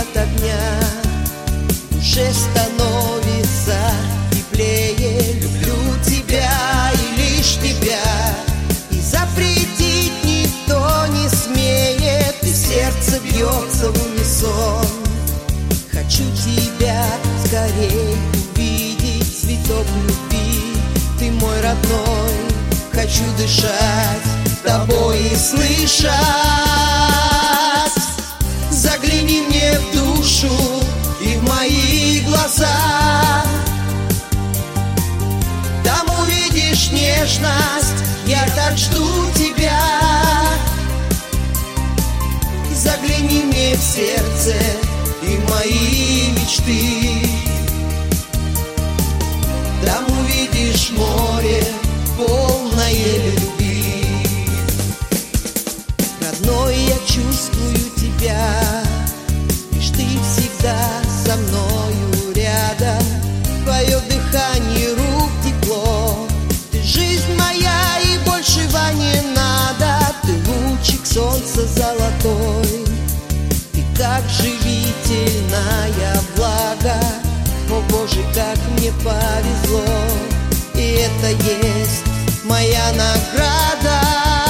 нет огня, в душе становится теплее. Люблю тебя и лишь тебя, и запретить никто не смеет, и сердце бьется в унисон. Хочу тебя скорей увидеть, цветок любви, ты мой родной. Хочу дышать тобой и слышать. Загляни мне в душу и в мои глаза, там увидишь нежность, я так жду тебя. Загляни мне в сердце и в мои мечты, там увидишь море, полное любви. Родной, я чувствую тебя, лишь ты всегда со мною рядом. Твое дыхание рук тепло, ты жизнь моя и большего не надо. Ты лучик солнца золотой, ты как живительная влага. О Боже, как мне повезло, и это есть моя награда.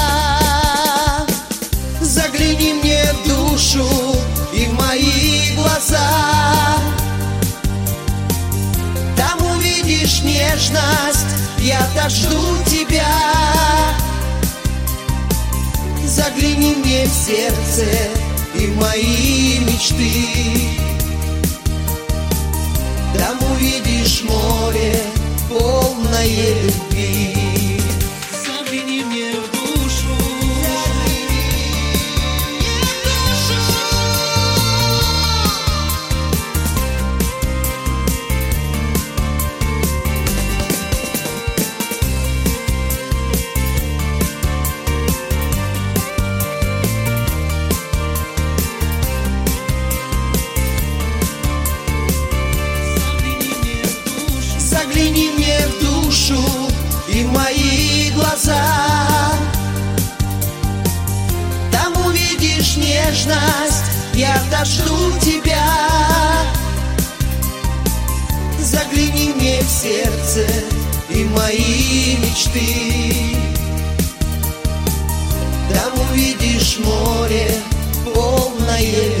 Загляни мне в душу и в мои глаза, там увидишь нежность, я так жду тебя. Загляни мне в сердце и в мои мечты, там увидишь море, полное любви. Загляни мне в душу, загляни мне в душу и в мои глаза, там увидишь нежность, я так жду тебя. Загляни мне в сердце и в мои мечты, там увидишь море, полное